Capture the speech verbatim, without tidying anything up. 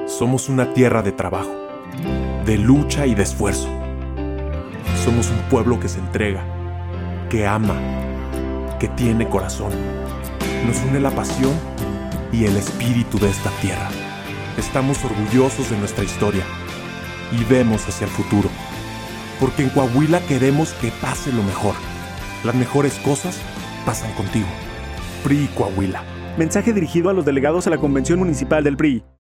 Somos una tierra de trabajo, de lucha y de esfuerzo. Somos un pueblo que se entrega, que ama, que tiene corazón. Nos une la pasión y el espíritu de esta tierra. Estamos orgullosos de nuestra historia y vemos hacia el futuro. Porque en Coahuila queremos que pase lo mejor. Las mejores cosas pasan contigo. P R I Coahuila. Mensaje dirigido a los delegados a la Convención Municipal del P R I.